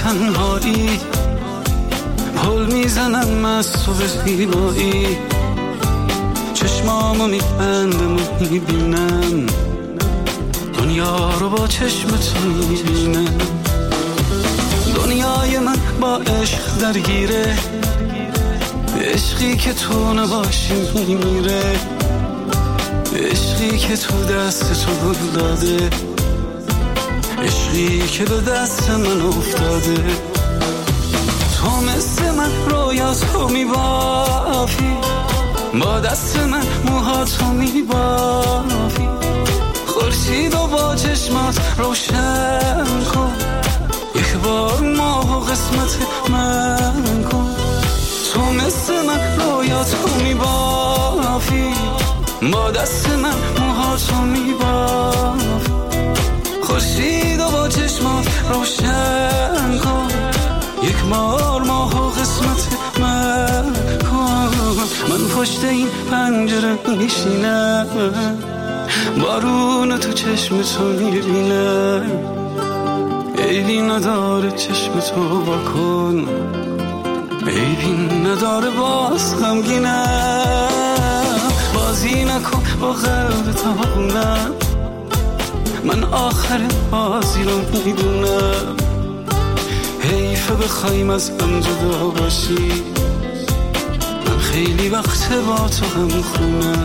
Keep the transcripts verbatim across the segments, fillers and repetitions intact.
تنهایی، پل میزنم از تو به زیبایی، چشمامو میبندم و میبینم دنیا رو با چشم تو میبینم. دنیای من با عشق درگیره، عشقی که تو نباشی میمیره، عشقی که تو دست تو گل داده، عشقی که به دست من افتاده. تو مثل من رویاتو میبافی، با دست من موهاتو میبافی، خورشید و با چشمات روشن کن، یک بار ماه و قسمت من کن. تو مثل من رویاتو میبافی، با دست من موهاتو میبافی، خورشید و با چشمات روشن کن، یک بار ماه و قسمت من کن. من پشت این پنجره میشینم، بارون تو چشم تو میبینم، عیبی نداره چشم تو بکن، عیبی نداره باز غمگینم. بازی نکن با قلب تاونم، من آخر بازی رو میدونم، حیفه بخوایم از هم جدا باشی، من خیلی وقت با تو هم خونم.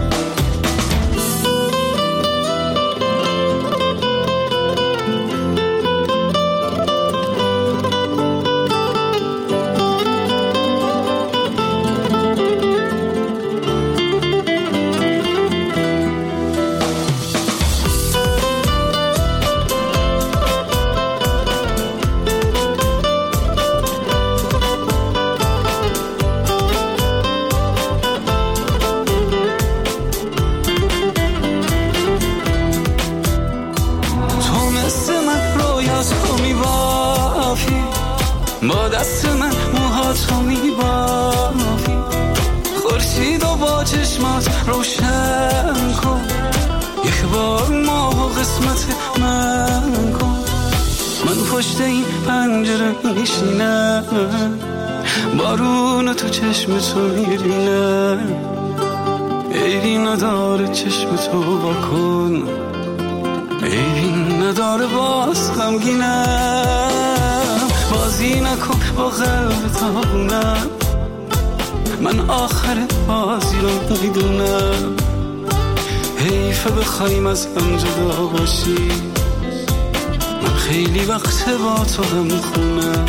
با دست من موهاتو میبافی، خورشید و با چشمات روشن کن، یک بار ماه و قسمت من کن. من پشت این پنجره میشینم، بارون تو چشم تو میبینم، عیبی نداره چشم تو بکن، عیبی نداره باز غمگینم. بازی نکن با قلب تاونم، من آخر بازی رو میدونم، حیفه بخوایم از هم جدا باشی، من خیلی وقت با تو هم خونم.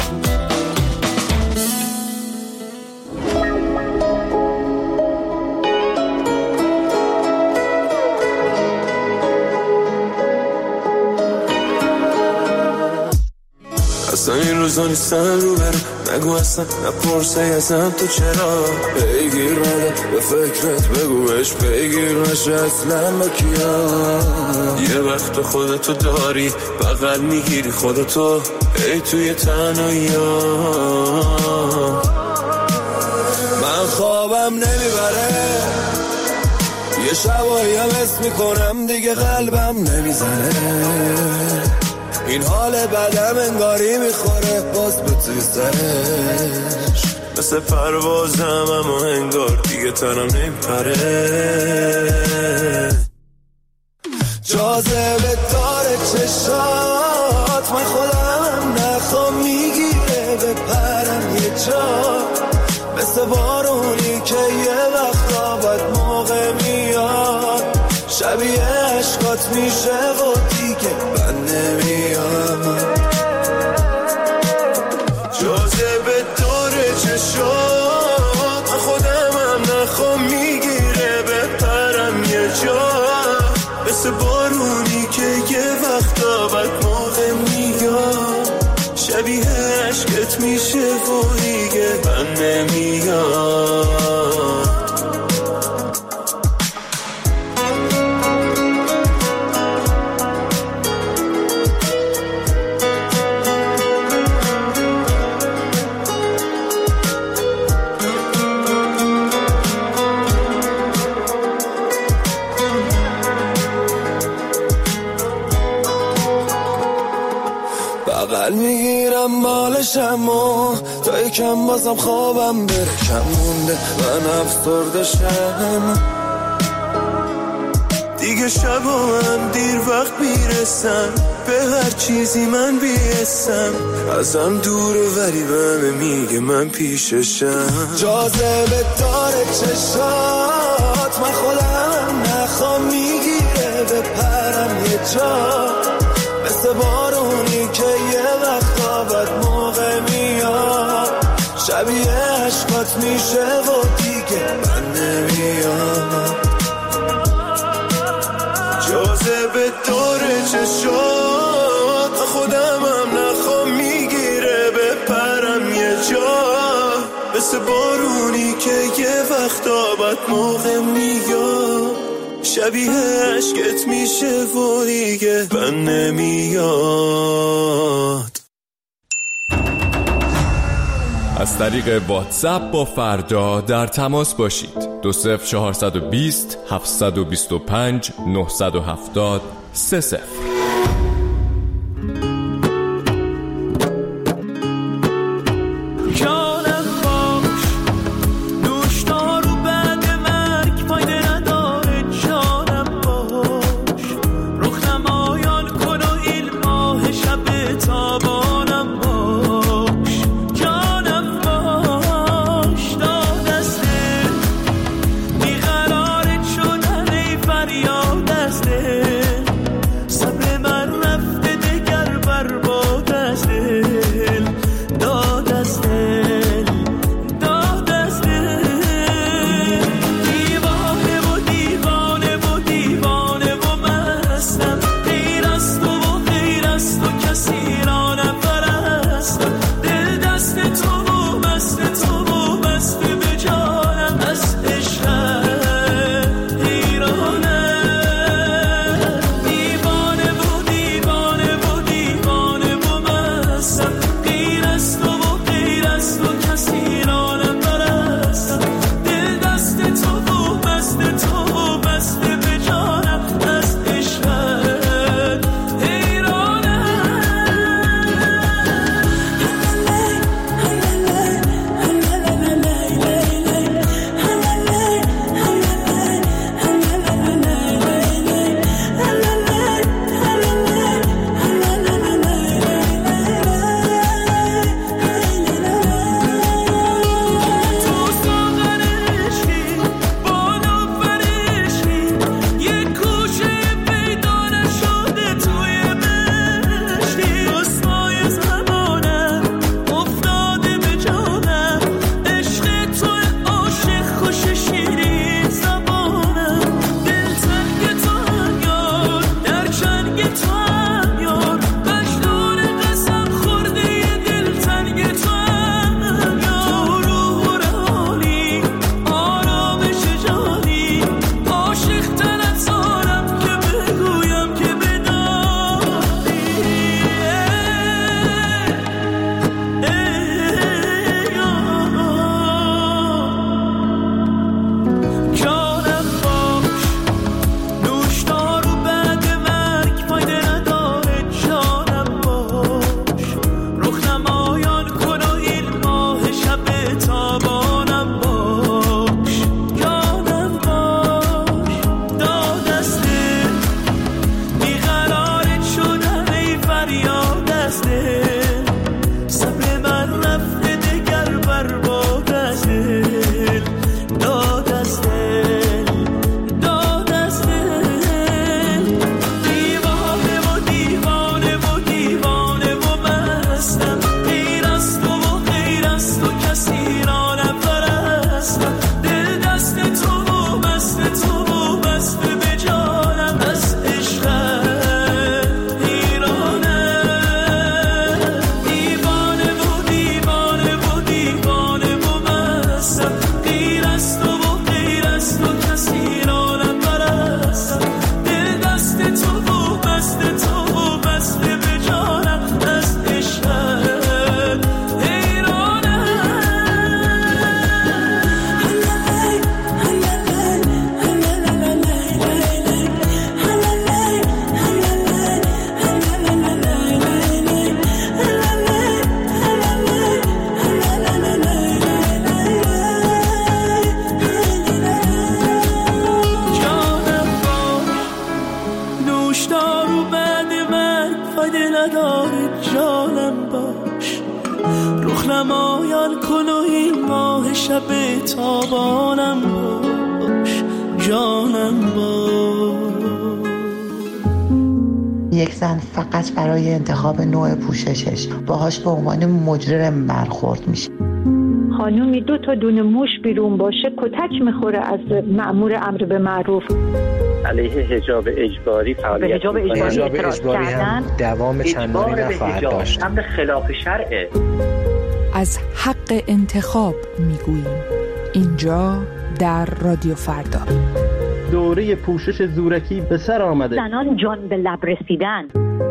اصلا این روزا نیستن رو برم، نگو اصلا نپرسه ازم تو چرا. بگیر رده به فکرت بگو بهش بگیر نشه اصلا با کیا. یه وقت خودتو داری بغل میگیری خودتو، ای توی تنهایی من خوابم نمیبره، یه شبایی هم حس میکنم دیگه قلبم نمیزنه، این حال بدم انگاری میخوره باز به توی سرش، مثل پروازم اما انگار دیگه تنم نمیپره. جاذبه داره چشات، من خودم نخوام میگیره بپرم یه جا، مثل بارونی که یه وقتا بد موقع میاد، شبیه عشقات میشه و دیگه من نمیام. جاذبه داره چشات، من خودم هم نخوام میگیره بپرم یه جا، مثل بارونی که یه وقتا بد موقع میاد، شبیه عشقت میشه و دیگه من نمیام. بغل میگیرم بالا بشم و تا یکم بازم خوابم بره کم مونده من افسرده شم دیگه شب و من دیر وقت میرسم به هر چیزی من بیستم ازم دوره ولی بهم میگه من پیششم جاذبه داره چشات من خودم نخوام میگیره به پرم یه جا مثل بارونی که یه وقتا بد موقع میاد شبیه عشقات میشه و دیگه من نمیاد جاذبه داره چشات خودم هم نخوام میگیره به پرم یه جا مثل بارونی که یه وقتا بد موقع میاد شبیه عشقت میشه و دیگه من نمیاد. از طریق واتساپ با فردا در تماس باشید. دو صفر چهارصد و بیست هفتصد و بیست و پنج نهصد و هفتاد سه صفر. صبر نمایان کن و این ماه شب تابانم باش، جانم باش. یک زن فقط برای انتخاب نوع پوششش باهاش به عنوان مجرم برخورد میشه. خانومی دو تا دونه موش بیرون باشه کتک میخوره از مأمور امر به معروف. علیه حجاب اجباری فعالیت حجاب اجباری, حجاب اجباری هم دوام چندانی نخواهد داشت. امر خلاف شرعه. از حق انتخاب میگوییم اینجا در رادیو فردا. دوره پوشش زورکی به سر آمده. زنان جان به لب رسیدن.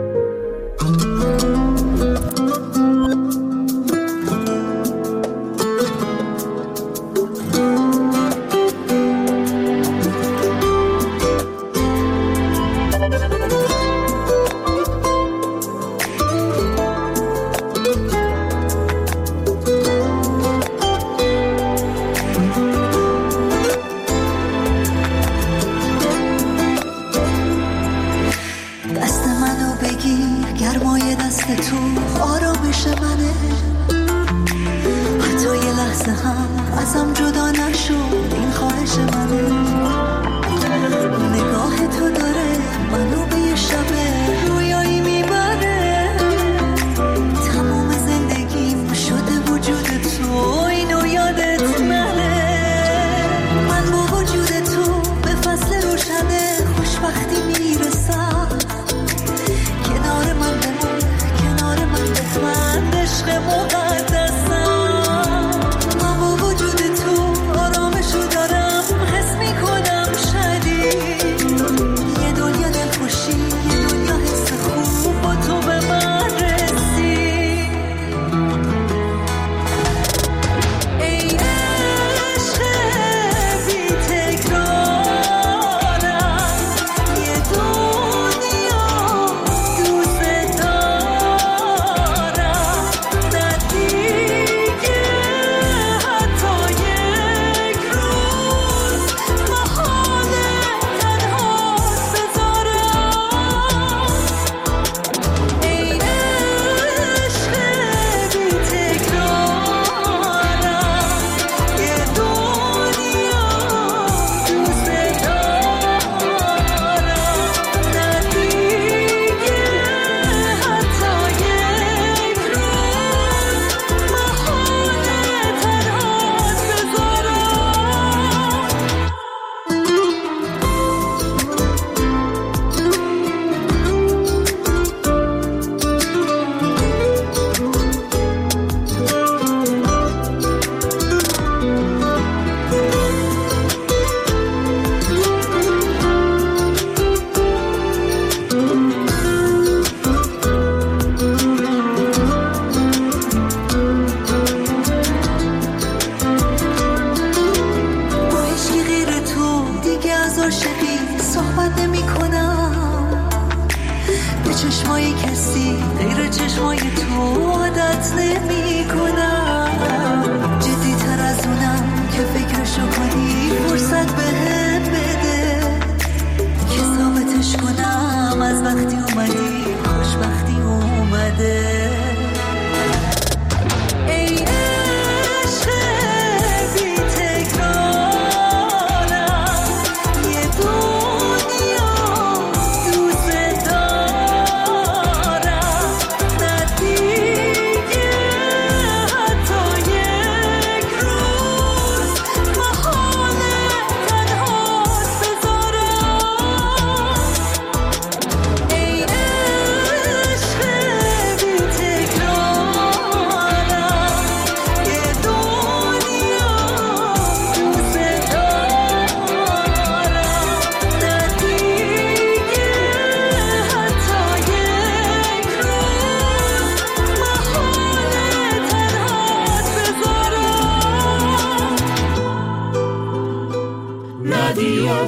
رادیو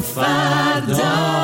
فردا.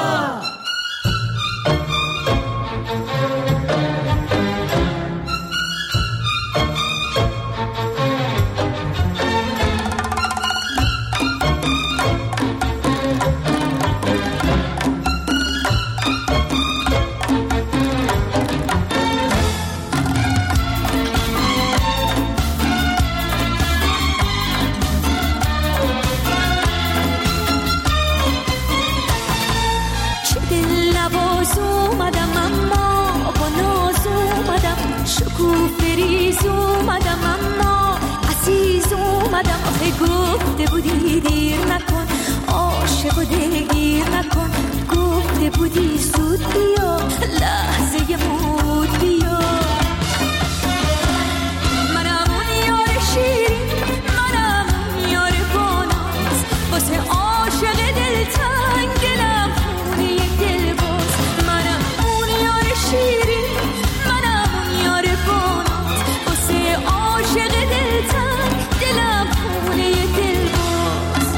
گفته بودی دیر نکن، عاشق و دلگیر نکن، گفته بودی زود بیا، لحظه مود بیا. منم اون یار شیرین، منم اون یار باناز، واسه عاشق دلتنگ دلم خونه دل باز. منم اون یار شیرین، منم اون یار باناز، واسه عاشق دلتنگ دلم خونه دل باز.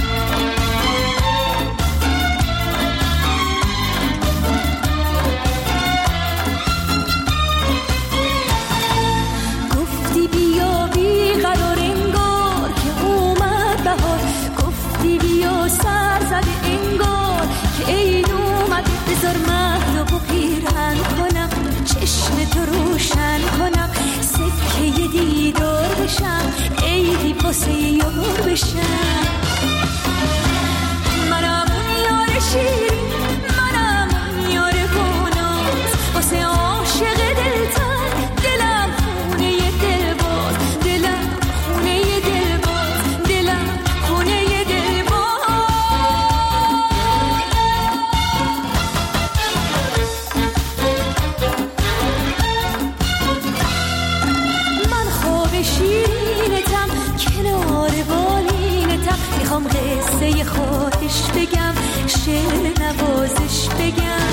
گفتی بیا بی قرار انگار که اومد بهار، گفتی بیا سر زده انگار که عید اومد. بذار مهد و پیرهن کنم، چشم تو روشن کنم، سکه دیدار بشم، عیدی واسه یار بشم. منم اون یار شیرین، منم اون یار باناز، واسه عاشق دلتنگ دلم خونه دل باز، دلم خونه دل باز، دلم خونه دل باز. من خواب شیرینتم، کنار بالینتم، میخوام قصه خواهش بگم، شعر نوازش بگم.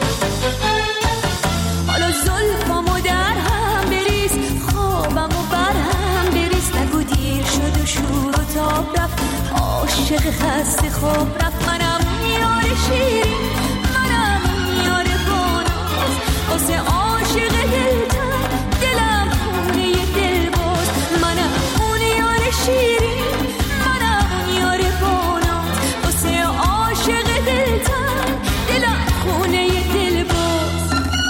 حالا زلفامو در هم بریز، خوابمو بر هم بریز، نگو دیر شد و شور و تاب رفت، عاشق خسته خواب رفت. منم اون یار شیرین، منم اون یار باناز، واسه عاشق دلتنگ دلم خونه دل باز. منم اون یار شیرین، منم اون یار باناز، واسه عاشق دلتنگ دلم خونه دل باز.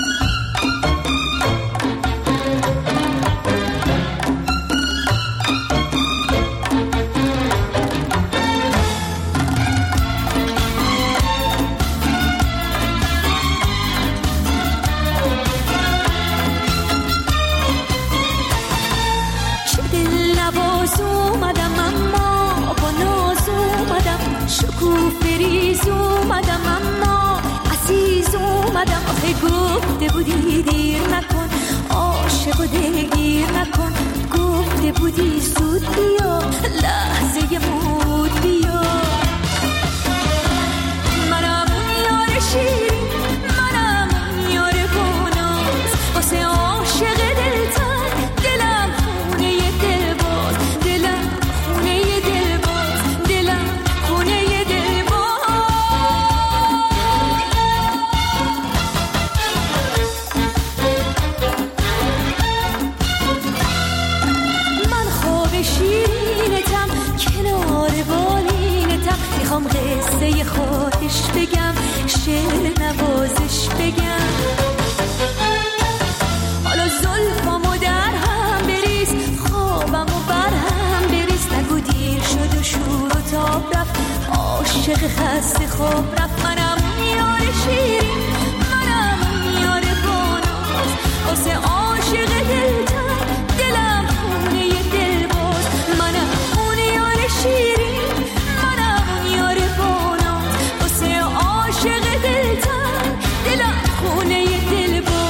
چه دل نواز اومدم اما با ناز اومدم، شکوفه ریز اومدم اما عزیز اومدم. آخه گفته بودی دیر نکن، عاشق و دلگیر نکن، گفته بودی زود بیا، لحظه مود بیا. منم اون یار شیرین، منم اون یار باناز، واسه عاشق دلتنگ دلم خونه دل باز، دلم خونه دل باز، دلم خونه دل باز. من خواب شیرینتم، کنار بالینتم، میخوام قصه خواهش بگم، شعر نوازش بگم. حالا زلفامو در هم بریز، خوابمو بر هم بریز، نگو دیر شد و شور و تاب رفت، عاشق خسته خواب رفت. منم اون یار شیرین، منم اون یار باناز، واسه عاشق دلتنگ دلم خونه دل باز. منم اون یار شیرین، منم اون یار باناز، واسه عاشق دلتنگ دلم خونه دل باز.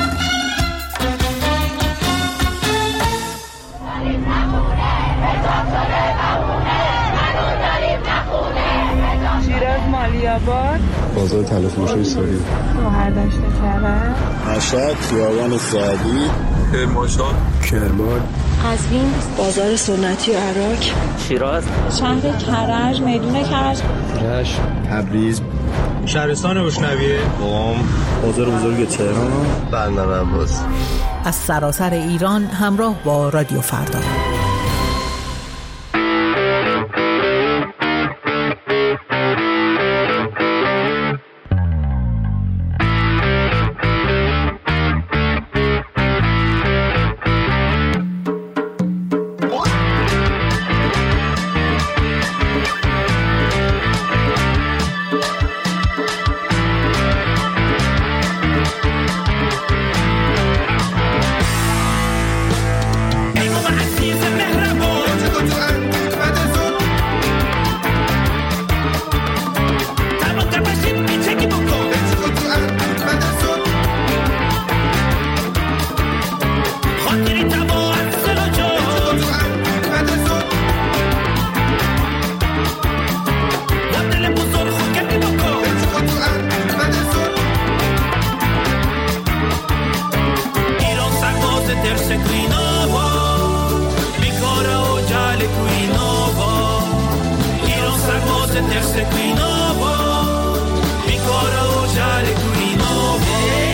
شیراز مالیاباد، بازار تلفروشی سوری، گوهردشت کرج، مشهد خیابان سعدی، کرمانشاه، کرمان، قزوین، بازار سنتی عراق، شیراز، شهر کرج، میدون کرج، رشت، تبریز، شهرستان روشنویه، قم، بازار بزرگ تهران، بندر عباس. از سراسر ایران همراه با رادیو فردا. عزیز terse qui nuovo mi cora ojale qui nuovo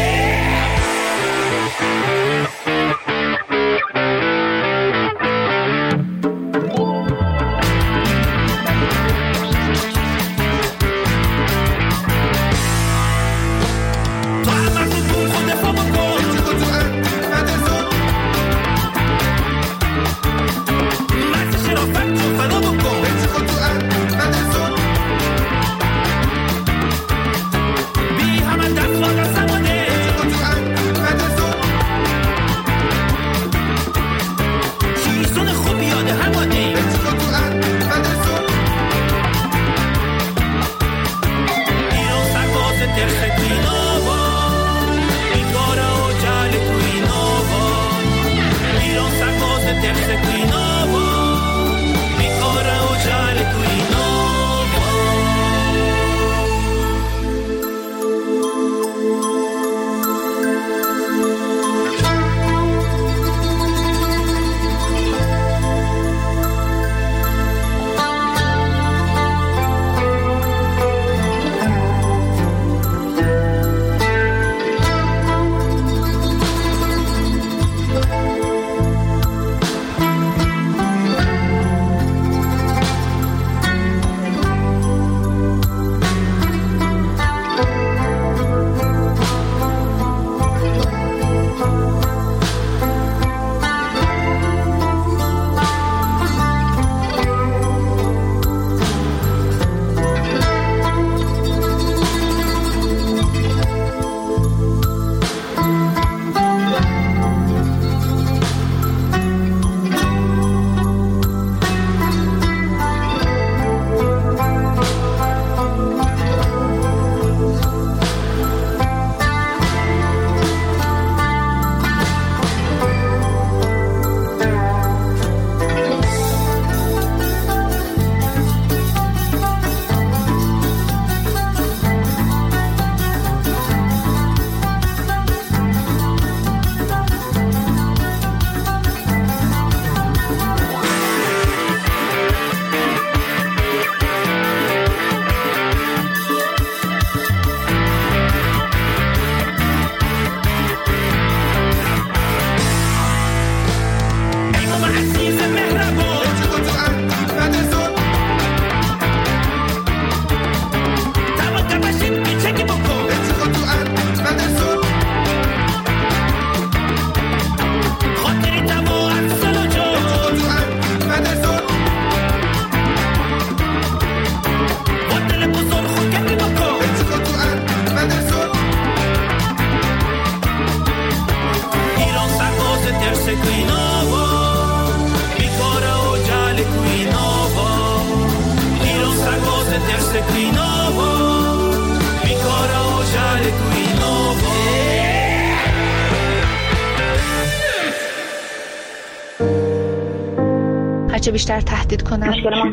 هرچه بیشتر تهدید کنن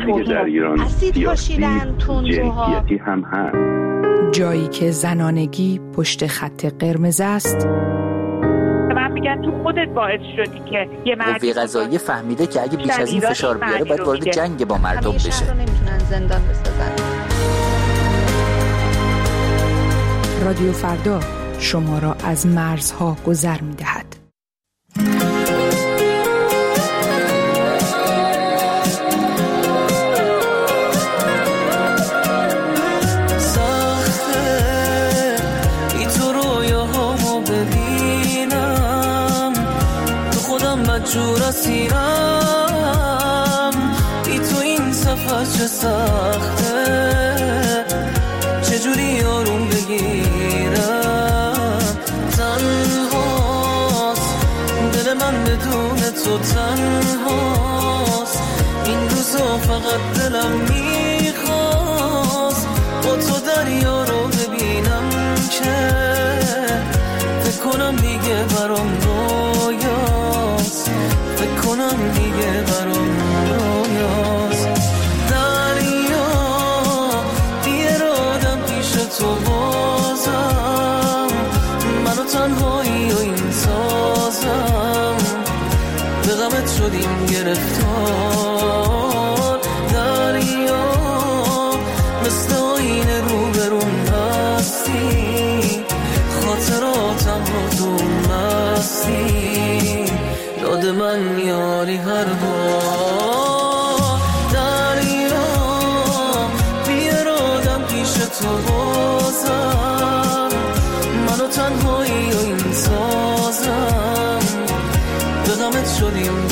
اسید پاشیدن تندروها هم هست. جایی که زنانگی پشت خط قرمز است. من میگن تو خودت باعث شدی که یه مرد قوه قضاییه فهمیده که اگه بیش از این فشار بیاره باید وارد جنگ با مردم بشه. همیشه رو نمیتونن زندان بسازن. رادیو فردا شما را از مرزها گذر میدهد. جور سیرم بی تو این سفر چه سخته چجوری آروم بگیرم تنهاست دل من بدون تو تنهاست این روزا فقط دلم میخواست با تو دریا رو ببینم که فکر کنم دیگه برام رویاست فکر کنم دیگه برام رویاست دریا بیرادم پیش تو بازم منو تنهایی و این سازم به غمت شدیم گرفتار دریا تو بازم، منو تنهایی و این سازم، به غمت شدیم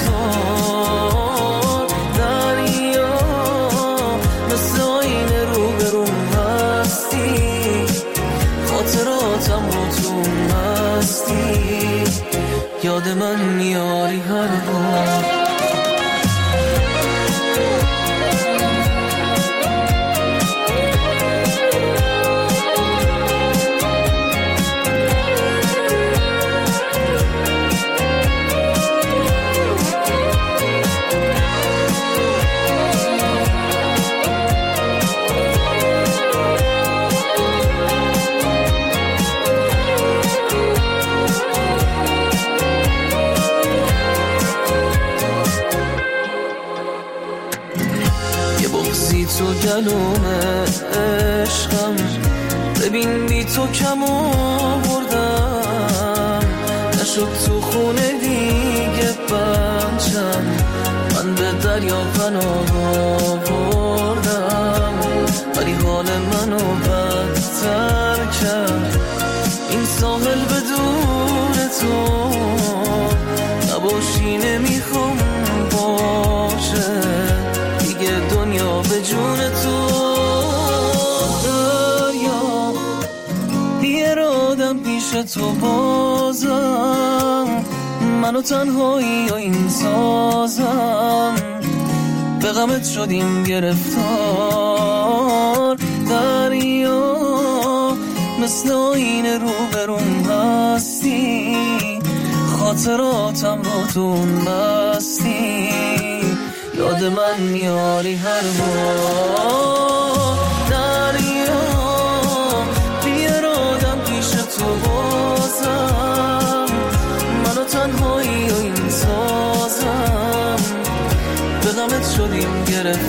گرفتار. دریا مثل آینه رو برون هستی، خاطراتم رو تو مستی، یاد من میاری هر بار. تو گلوم عشقم، ببین بی تو کم آوردم، نشد تو خونه دیگه بچم، من به دریا پناه آوردم، ولی حال منو بدتر کرد این ساحل بدون تو، نباشی نمیخوام باشه دیگه دنیا به جون تو. دریا بیرادم پیش تو بازم، منو تنهایی و این سازم، به غمت شدیم گرفتار. دریا مثل آینه رو برون هستی، خاطراتم رو تو مستی، یاد من میاری هر بار. دریا بیرادم پیش تو بازم، منو تنهایی و این سازم، به غمت شدیم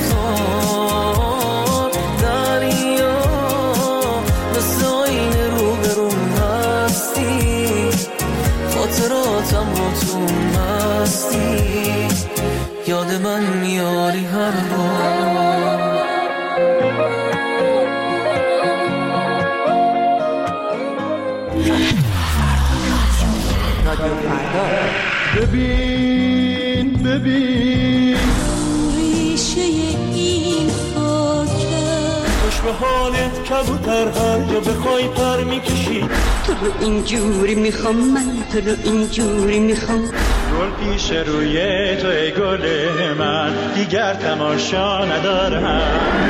گرفتار. دریا مثل آینه رو برون هستی، خاطراتم رو تو مستی، یاد من میاری هر بار. ببین ببین ریشه این خاکه، خوش به حالت کبوتر هر جا بخوای پر میکشی، تو رو اینجوری میخوام، من تو رو اینجوری میخوام، گل پیش روی تو ای گل من، دیگر تماشا ندارم.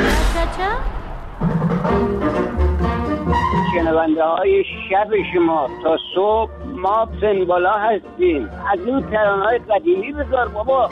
شنونده های شب شما تا صبح ما سنبالا هستیم، از این ترانه‌های قدیمی بذار بابا.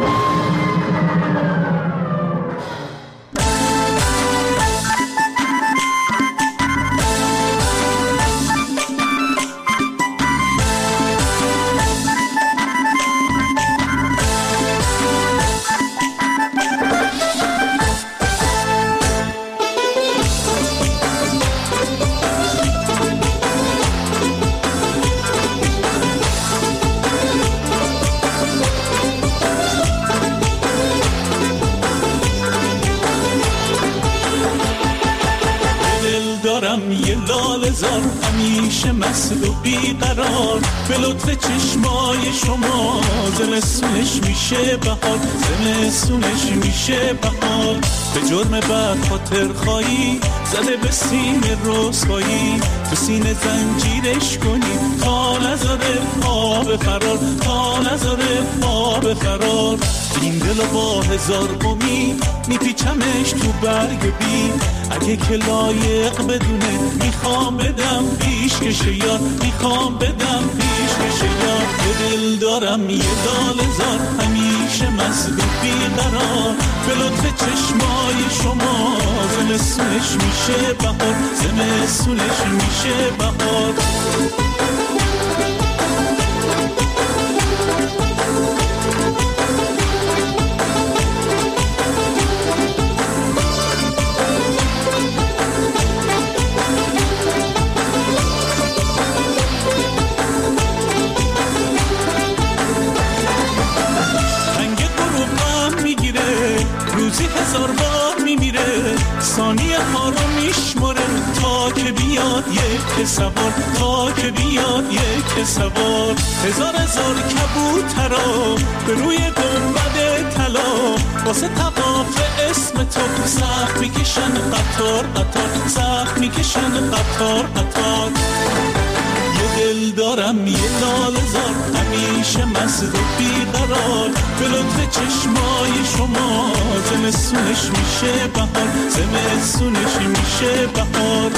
یه لاله زار همیشه مسل و بیقرار، به لطف چشمای شما زمستونش میشه بهار، زمستونش میشه بهار. به جرم بد خاطر خواهی زده به سینه رسوایی، تو سینه زنجیرش کنی تا نذاره پا به فرار، تا نذاره پا به فرار. این دل با هزار امید میپیچمش تو برگ بی، اگه که لایق بدونه میخوام بدم پیش کشه یار، میخوام بدم پیش کشه یار. به دل دارم یه دال زار همیشه مست و بیقرار، به لطف چشمای شما زمستونش میشه بهار، زمستونش میشه بهار. روزی هزار بار میمیره، ثانیه ها رو میشمره، بیاد یک سوار، تا که بیاد یک سوار. هزار هزار کبوترا به روی گنبد طلا، واسه طواف اسم تو سخت میکشن قطار قطار، سخت میکشن قطار قطار. یه دل دارم یه لاله زار، همیشه مست و بیقرار. به لطف چشمای شما زمستونش میشه بهار، زمستونش میشه بهار.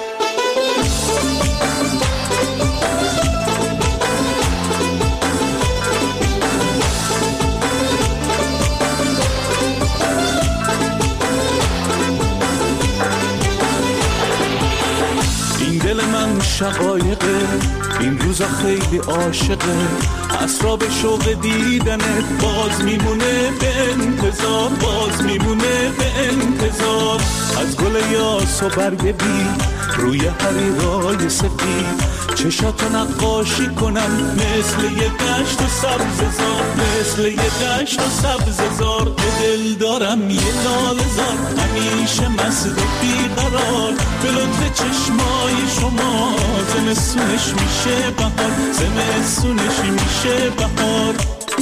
دل من شقایقه این روزا خیلی عاشقه، اسراب شوق دیدنت باز میمونه به انتظار، باز میمونه به انتظار. از گل یاس و برگ بی روی حریرای سفید، چشاتو نقاشی کنم مثل یه دشت و سبز زار، مثل یه دشت و سبز زار. به دل دارم یه لاله زار، همیشه مست و بیقرار. به لطف چشمای شما زمستونش میشه بهار، زمستونش میشه بهار.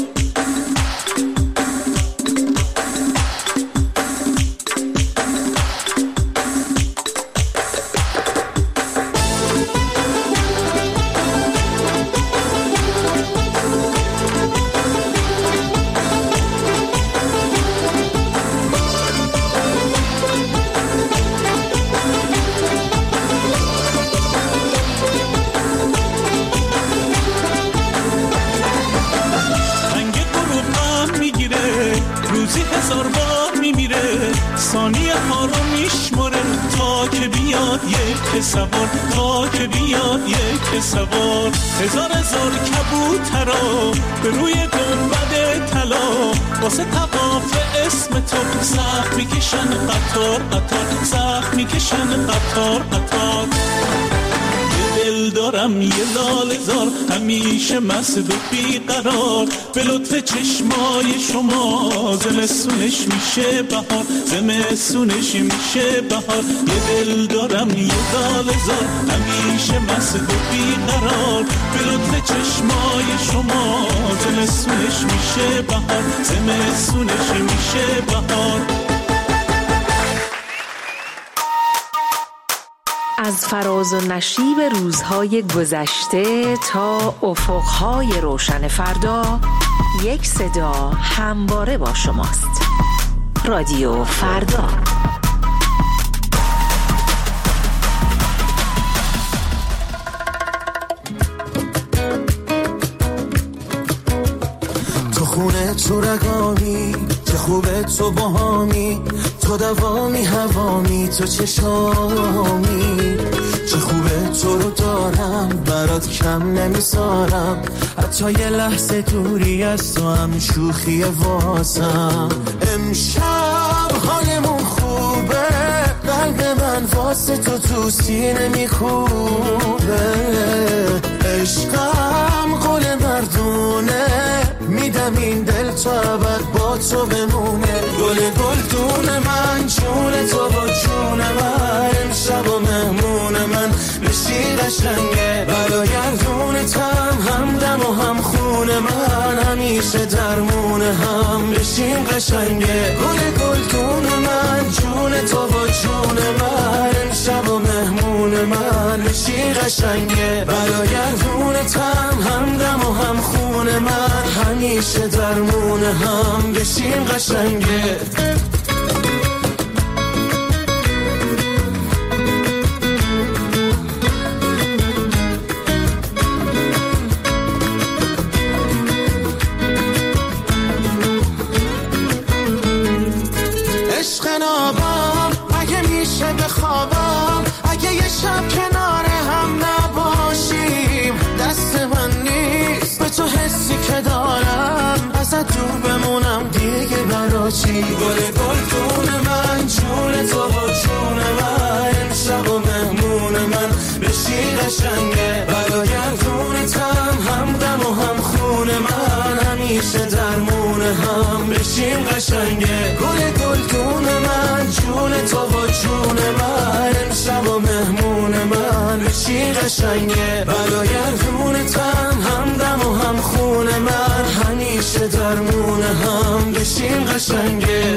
هزار بار میمیره، ثانیه ها رو میشماره تا که بیاد یک سوار، تا که بیاد یک سوار. هزار هزار کبوترا به روی گنبد طلا، واسه طواف اسم تو سخت میکشن قطار قطار، سخت میکشن قطار قطار. دل دارم یه لاله زار، همیشه مست و بیقرار. به لطف چشمای شما زمستونش میشه بهار، زمستونش میشه بهار. یه دل دارم یه لاله زار، همیشه مست و بیقرار. به لطف چشمای شما زمستونش میشه بهار، زمستونش میشه بهار. از فراز و نشیب روزهای گذشته تا افقهای روشن فردا، یک صدا همواره با شماست. رادیو فردا. تو خونه تو رگامی، چه خوبه تو باهامی، تو دوامی هوامی، تو چشامی. چه خوبه تو رو دارم، برات کم نمیسارم، حتی یه لحظه دوری از تو هم شوخی واسم. امشب حالمون خوبه، قلب من واسه تو تو سینه میخوبه. عشقم قول مردونه، میدم این دل تا ابد با تو بمونه. گل گلدون من، جون تو با جون من، امشب و مهمون من بشی قشنگه. برایردونتم همدم و هم خون من، همیشه درمون هم بشیم قشنگه. گل گلدون من، جون تو با جون من، امشب و مهمون من بشی قشنگه. برایردونتم همدم و هم خون من، همیشه درمون هم بشیم قشنگه. عشق نابم اگه میشه بخوابم، اگه یه شب کنار هم نباشیم، دست من نیست به تو حسی که دارم، ازت دور بمونم دیگه برا چی. گل گلدون من، جون تو با جون من، امشب و مهمون من بشی قشنگه. برایردونتم همدم و هم خون من، همیشه درمون هم بشیم قشنگه. گل گلدون من، جون تو با جون من، امشب و مهمون من قشنگه برایندمونه تن هم دم و هم خونه من همیشه درمونه هم بشین قشنگه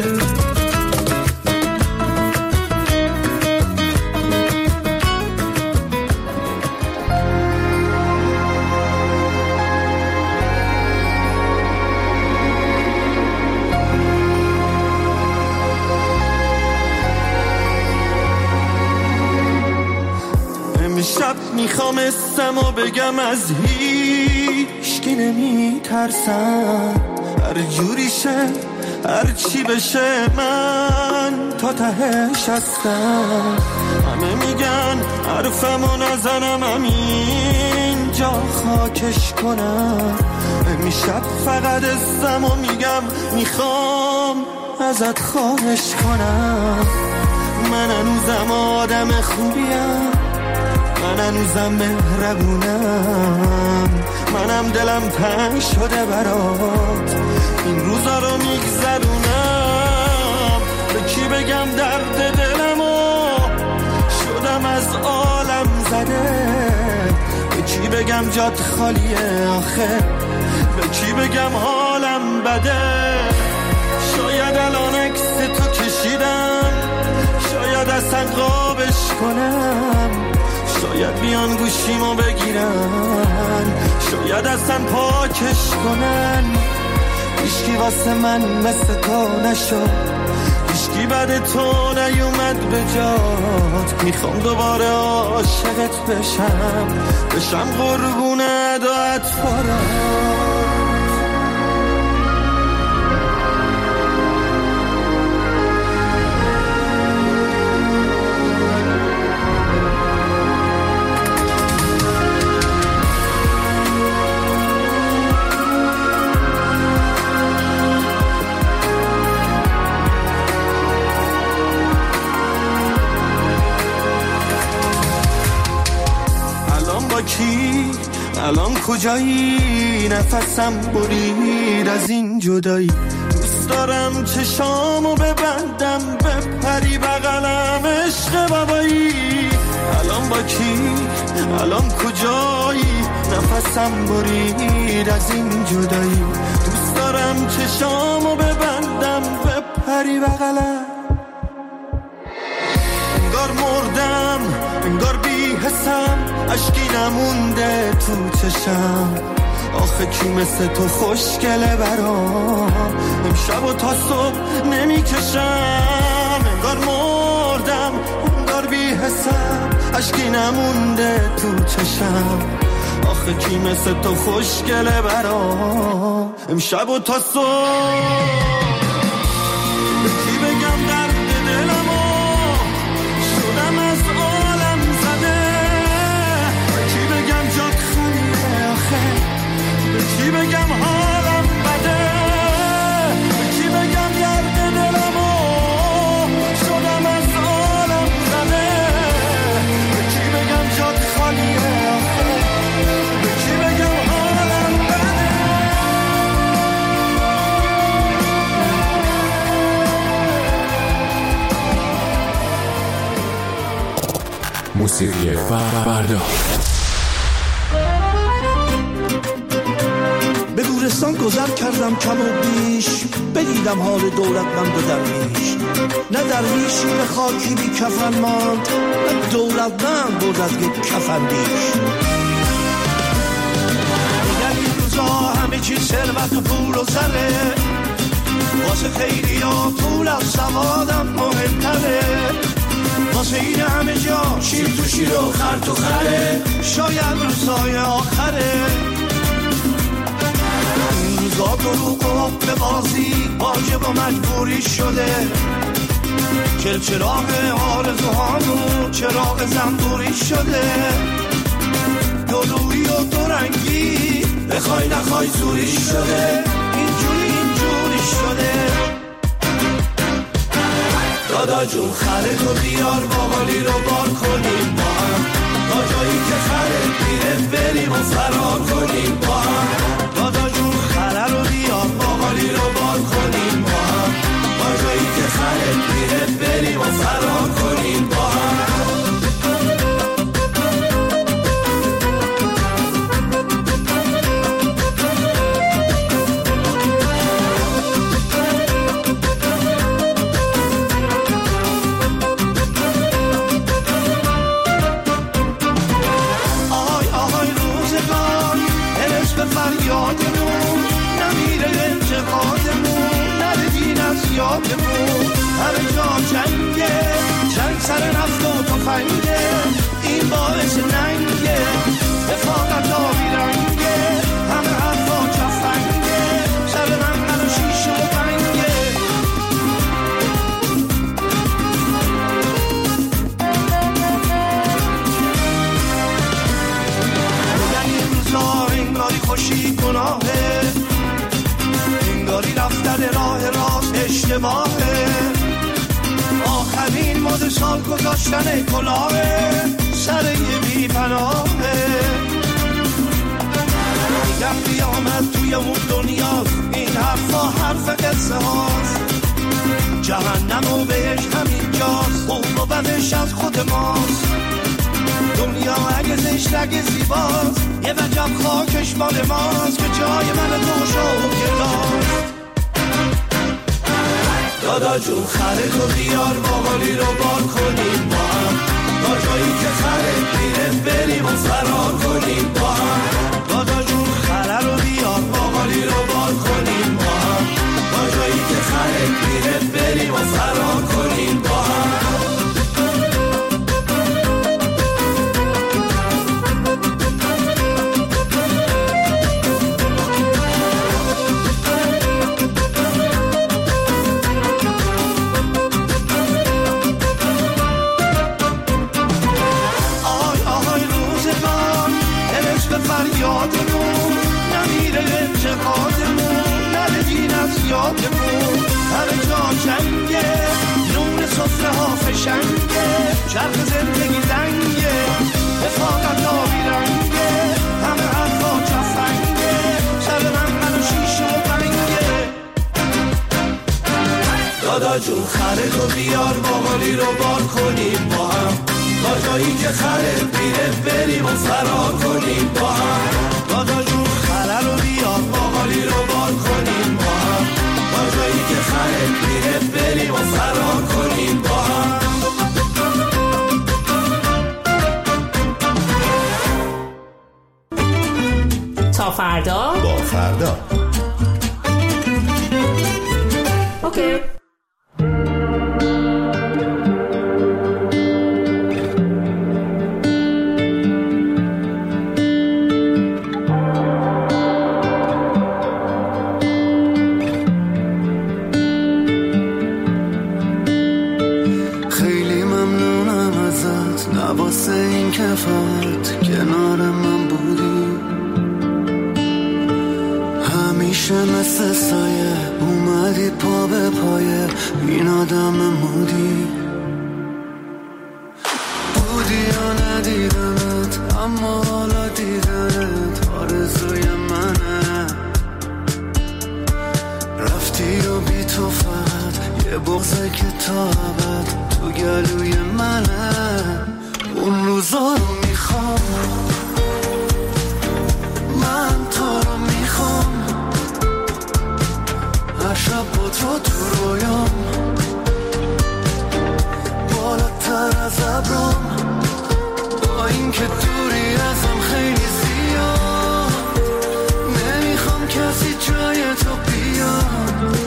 شب میخوام اسم و بگم از هیچ کی نمی ترسم هر جوری شه هر چی بشه من تا تهش هستم همه میگن حرفمو نزنم همین جا خاکش کنم میشب فقط اسم و میگم میخوام ازت خواهش کنم من هنوزم آدم خوبیم من هنوزم مهربونم منم دلم تنگ شده برات این روزا رو میگذرونم به کی بگم درد دلمو شدم از عالم زده به کی بگم جات خالیه آخه به کی بگم حالم بده شاید الان عکس تو کشیدم شاید اصلا قابش کنم شاید بیان گوشیمو بگیرن شاید اصلا پاکش کنن هیچکی واسه من مثل تو نشد هیچکی بعد تو نیومد به جات میخوام دوباره عاشقت بشم بشم قربونه دعات فرات کی الان کجایی نفسم برید از این جدایی دوست دارم چشامو ببندم بپری بغلم عشق بابایی الان با کی الان کجایی نفسم برید از این جدایی دوست دارم چشامو ببندم بپری بغلم انگار مردم انگار بی حسم عشقی نمونده تو چشم آخه کی مثل تو خوشگله برام امشب و تا صبح نمی کشم انگار مردم انگار بی حسم عشقی نمونده تو چشم آخه کی مثل تو خوشگله برام امشب و تا صبح به کی بگم درد دلمو شدم از عالم زده به کی بگم جات خونیه آخه به کی بگم حالم بده به کی بگم درد دلمو شدم از عالم زده به کی بگم جات خالیه آخه به کی بگم حالم بده موسیقی فردا به گورستان گذر کردم کم و بیش بدیدم حال دولتمند و درویش نه درویشی به خاکی بی کفن ماند نه دولتمند بود از یک کفن بیش میگن این روزا همه چی ثروت و پول و زره واسه خیلی ها پول از سوادم مهمتره واسه این همه جا شیر تو شیر و خر تو خره شاید روزای آخره این روزا دروغ و حب بازی واجب و مجبوری شده چل چراغ آرزوهامو چراغ زنبوری شده دلویی و دورنگی بخوای نخوای زوری شده اینجوری اینجوری شده دادا جون خره تو بیار باقالی رو بار کنیم با هم تا جایی که خره بیره بریم و فرار کنیم با هم دادا جون خره رو بیار باقالی رو بار کنیم با هم تا جایی که خره بیره بریم و فرار کنیم با هم تفنگه، این باعث ننگه، رفاقت آبی رنگه، همه حرفا چفنگه، سر من منو شیشه و پنگه. بودن این روزا انگاری خوشی گناهه، انگاری رفتن راه راست اشتباهه، آخرین مد سال گذاشتن کلاهه سر یه بی پناهه. میگم قیامت توی اون دنیاست، این حرفا حرف قصه هاست، جهنم و بهش همین جاست، خوب و بدش از خود ماست. دنیا اگه زشت اگه زیباست، یه وجب خاکش مال ماست، که جای من دوش و گلاست. دادا جون خره تو بیار باقالی رو بار کنیم با هم، تا جایی که خره میره بریم و فرار کنیم با هم. دادا جون خره رو بیار باقالی رو بار کنیم با هم، تا جایی که خره میره بریم و فرار کنیم با هم. فریادمون نمیره انتقادمون، نره دین از یادمون، همه جا جنگه، نون صفره ها فشنگه، چرخ زندگی زنگه، رفاقت آبی رنگه، همه حرفا چفنگه، سر من منو شیشه و پنگه. دادا جون خره تو بیار باقالی رو بار کنیم با هم، تا جایی که خره میره بریم و فرار کنیم با هم. دادا جون خره رو بیار باقالی رو بار کنیم با هم، تا جایی که خره میره بریم و فرار کنیم با هم. تا فردا با فردا. اوکی. واسه این که فقط کنار من بودی، همیشه مثل سایه اومدی پا به پایه این آدم مودی. بودی یا ندیدمت اما حالا دیدنت آرزوی منه، رفتی و بی تو فقط یه بغضه که تا ابد تو گلوی منه. اون روزا رو میخوام، من تو رو میخوام، هر شب با تو تو رویام، بالاتر از ابرام، با این که دوری ازم خیلی زیاد، نمیخوام کسی جای تو بیاد،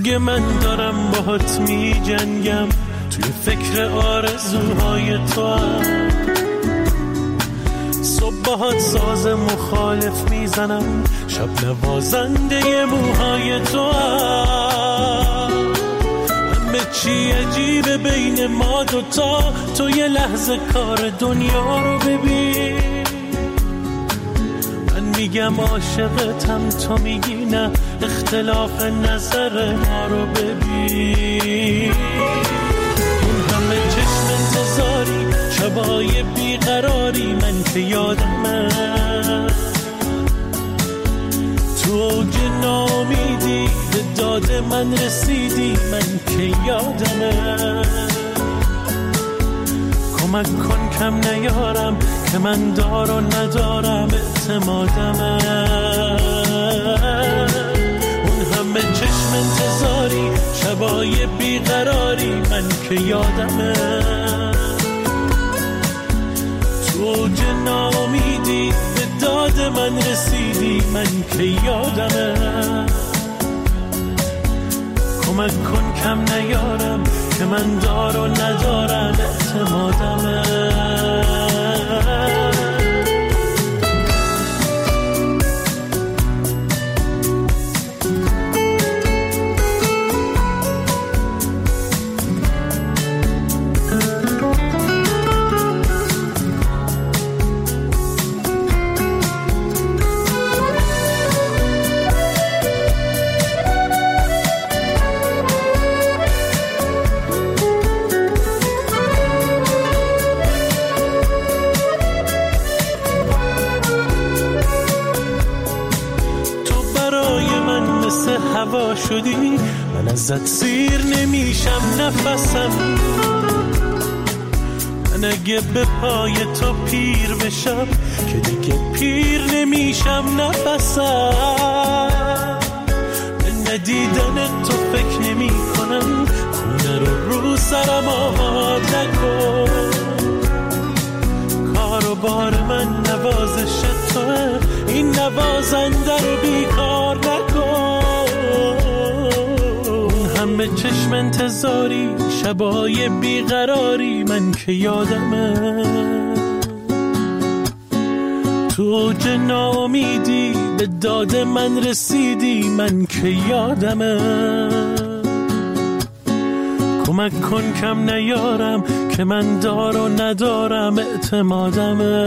دیگه من دارم باهات می جنگم، توی فکر آرزوهای تو هم. صبح باهات ساز مخالف میزنم، شب نوازنده موهای تو هم. همه چی عجیبه بین ما دوتا، تو یه لحظه کار دنیا رو ببین. من میگم عاشقتم، تو میگی نه، اختلاف نظر ما رو ببین. اون همه چشم انتظاری، شبای بیقراری، من که یادمه تو اوج ناامیدی به داد من رسیدی، من که یادمه. کمک کن کم نیارم که من دار و ندارم اعتمادمه. اون همه چشم انتظاری، شبای بیقراری، من که یادمه تو اوج ناامیدی به داد من رسیدی، من که یادمه. کمک کن کم نیارم که من دار و ندارم اعتمادمه. هوا شدی، من ازت سیر نمیشم نفسم. من اگه به پای تو پیر بشم که دیگه پیر نمیشم نفسم. به ندیدن تو فکر نمی کنم، خونه رو رو سرم آباد نکن. کار و بار من نوازش توه، این نوازنده رو بیکار نکن. همه چشم انتظاری، شبای بیقراری، من که یادمه تو اوج ناامیدی به داد من رسیدی، من که یادمه. کمک کن کم نیارم که من دار و ندارم اعتمادمه.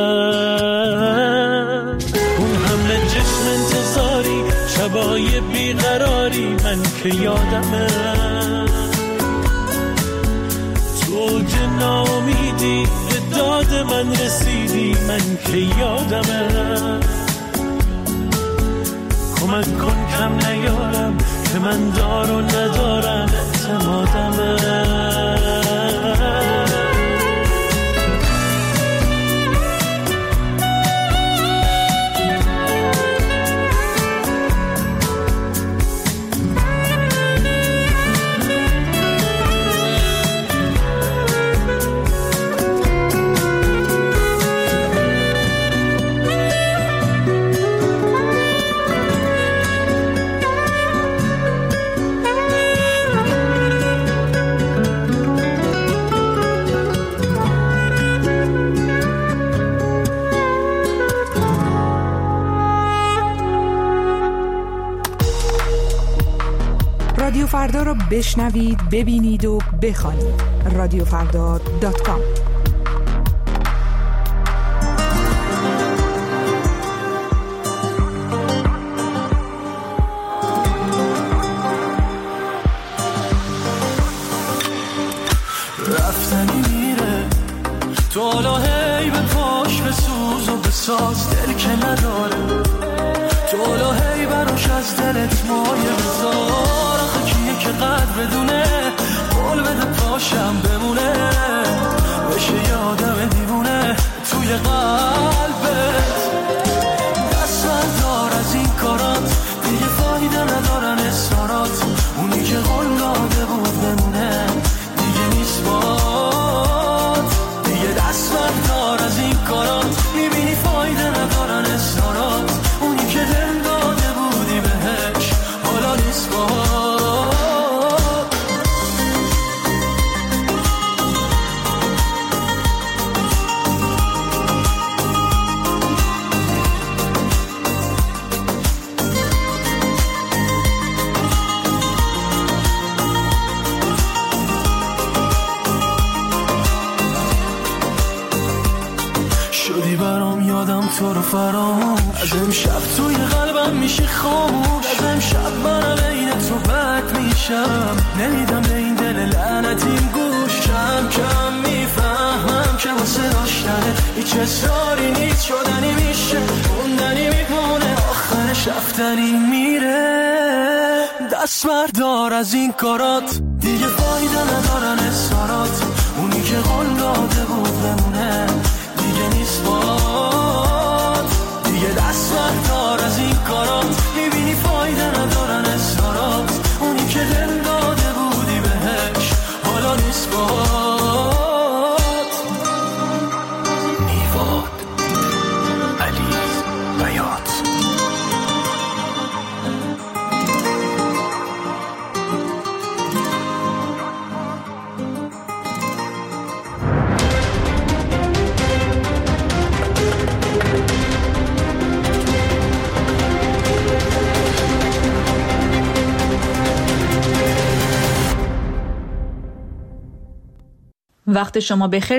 اون همه چشم انتظاری، شبای بیقراری، من که یادمه تو اوج ناامیدی به داد من رسیدی، من که یادمه. کمک کن کم نیارم که من دار و ندارم اعتمادمه. رادیو فردا را بشنوید، ببینید و بخوانید. رادیو فردا دات کام. رفتنی میره تو حالا هی به پاش بسوز و بساز، دل که نداره تو حالا هی براش از دلت مایه بذار. آخه کیه که قدر بدونه، قول بده پاشم بمونه، بشه یادم دیوونه توی قلبت. دست بردار از این کارات، دیگه فایده ندارن اصرارات. اونی که قول داده بود بمونه دیگه نیست باد. دیگه دست بردار از این کارات، میبینی فایده ندارن اصرارات. اونی که دل داده بودی بهش حالا نیست باد. ولی برام یادم تو رو فراموش. از امشب توی قلبم میشه خاموش. از امشب من عین تو بد میشم. نمیدم به این دل لعنتیم گوش. کم کم میفهمم که واسه داشتنه هیچ اصراری نیست. شدنی میشه موندنی میمونه آخرش رفتنی میره. دست بردار از این کارات دیگه فایده ندارن اصرارات. اونی که قول داده بود بمونه دیگه نیست باد. دیگه دست بردار از این کارات. میبینی فایده ندارن اصرارات. اونی که دل داده بودی بهش حالا نیست باد. میواد علی بیات. وقت شما بخیر.